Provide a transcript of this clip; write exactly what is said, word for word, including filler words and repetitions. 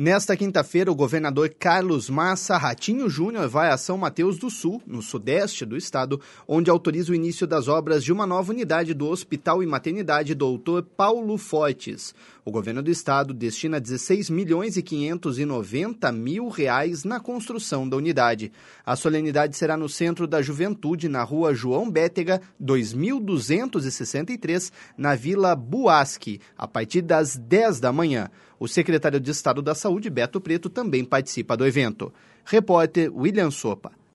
Nesta quinta-feira, o governador Carlos Massa Ratinho Júnior vai a São Mateus do Sul, no sudeste do estado, onde autoriza o início das obras de uma nova unidade do Hospital e Maternidade doutor Paulo Fortes. O governo do estado destina dezesseis milhões e quinhentos e noventa mil reais na construção da unidade. A solenidade será no Centro da Juventude, na rua João Bétega, dois mil duzentos e sessenta e três, na Vila Buasque, a partir das dez da manhã. O secretário de Estado da Saúde, Beto Preto, também participa do evento. Repórter William Sopa.